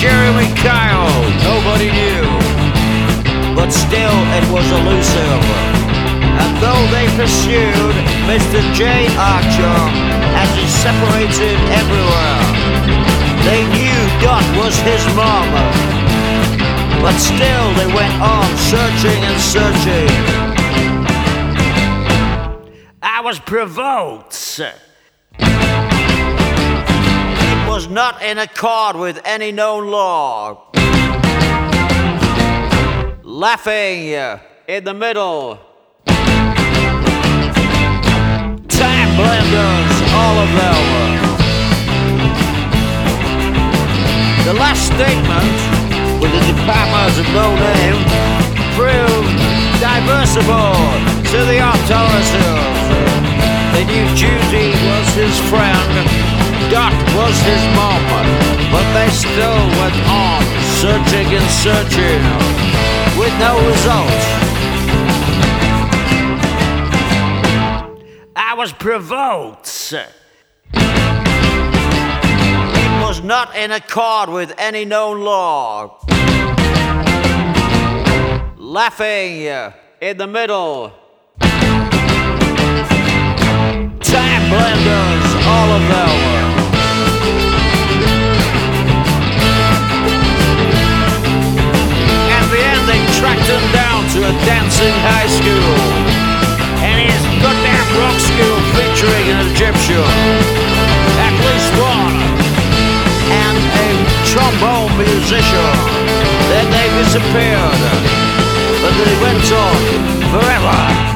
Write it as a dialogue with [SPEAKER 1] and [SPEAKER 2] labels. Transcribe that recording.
[SPEAKER 1] Jeremy Kyle, nobody knew, but still it was elusive. And though they pursued Mr. J. Archer as he separated everywhere, they knew Dot was his mom, but still they went on searching and searching. I was provoked. It was not in accord with any known law. Laughing in the middle. Time blenders, all of them. The last statement, with the department of no name, proved diversible to the authorities. They knew Judy was his friend, Dot was his mom, but they still went on searching and searching with no result. I was provoked. It was not in accord with any known law. Laughing in the middle. Time blenders, all of them. At the end they tracked him down to a dancing high school, and his goddamn rock school featuring an Egyptian, at least one, and a trombone musician. Then they disappeared, but they went on forever.